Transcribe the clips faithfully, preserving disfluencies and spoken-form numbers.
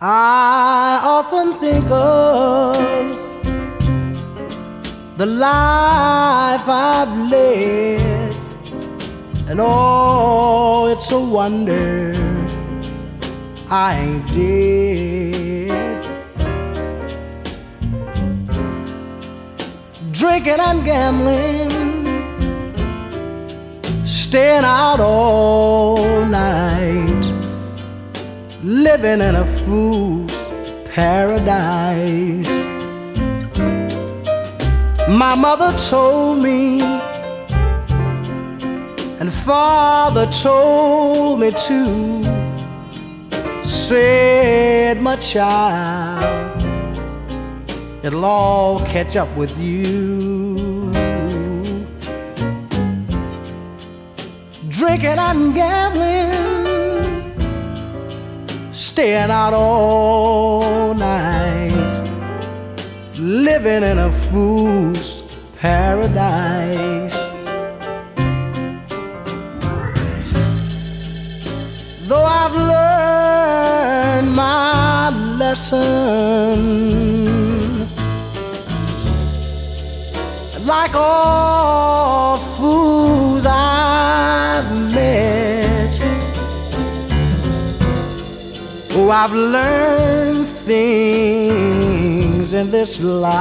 I often think of the life I've led, and oh, it's a wonder I ain't dead. Drinking and gambling, staying out all night, living in a fool's paradise. My mother told me, and father told me too, said, my child, it'll all catch up with you. Drinking and gambling, staying out all night, living in a fool's paradise. Though I've learned my lesson, like all fools I've met, oh, I've learned things in this life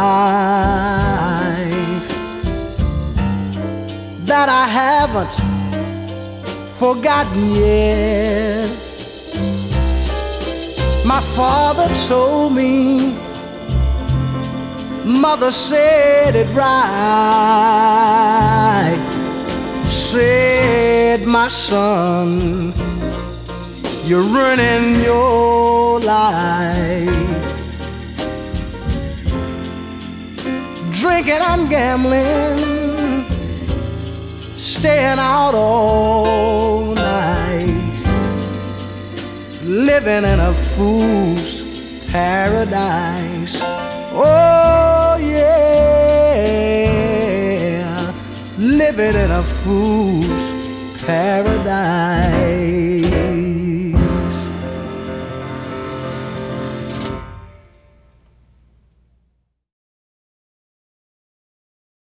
that I haven't forgotten yet. My father told me, mother said it right, said, my son, you're ruining your life. Drinking and gambling, staying out all night, living in a fool's paradise. Oh yeah, living in a fool's paradise.